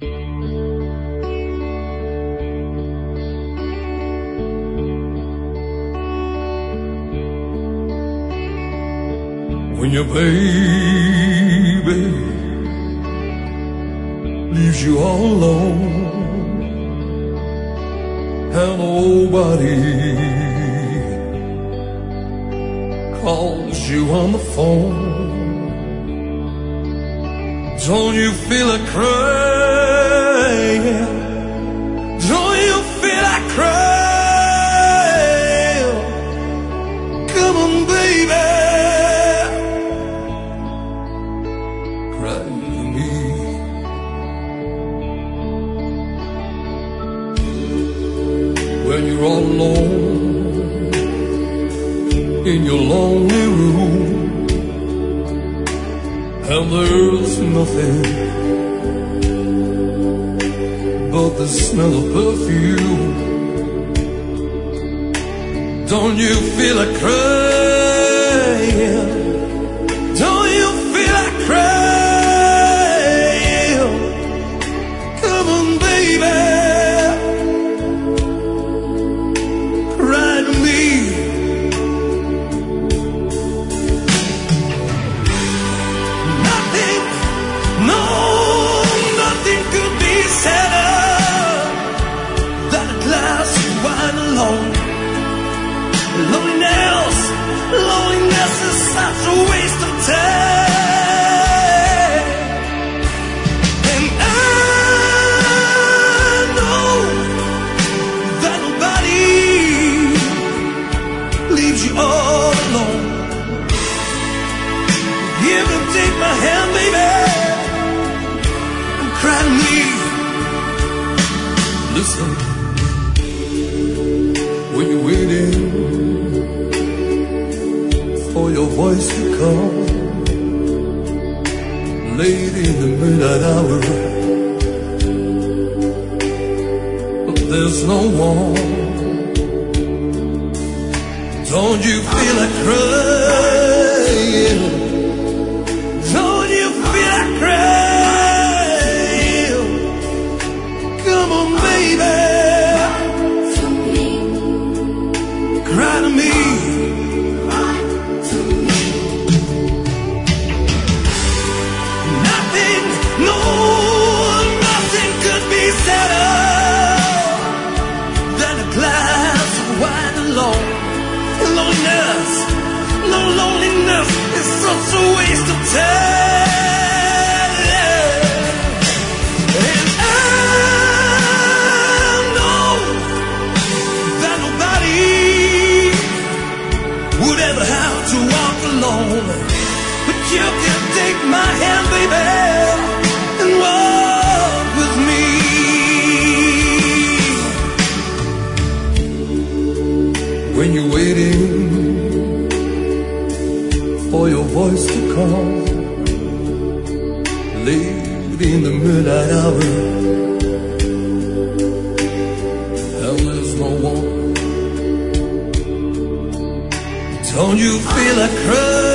When your baby leaves you all alone and nobody calls you on the phone, don't you feel like crying? Don't you feel like crying? Come on, baby, cry to me. When you're all alone in your lonely room and there's nothing but the smell of perfume, don't you feel like crying? Don't you feel like crying? Come on, baby, cry to me. Loneliness is such a waste of time, and I know that nobody leaves you all alone. You can take my hand, baby, and cry to me. Listen, when you're waiting for your voice to come late in the midnight hour, but there's no one, don't you feel like crying? Don't you feel like crying? Come on, baby, cry to me. Loneliness is such a waste of time, and I know that nobody would ever have to walk alone, but you can take my hand, baby, and walk with me. When you're waiting for your voice to come late in the midnight hour, and there's no one, don't you feel like crying?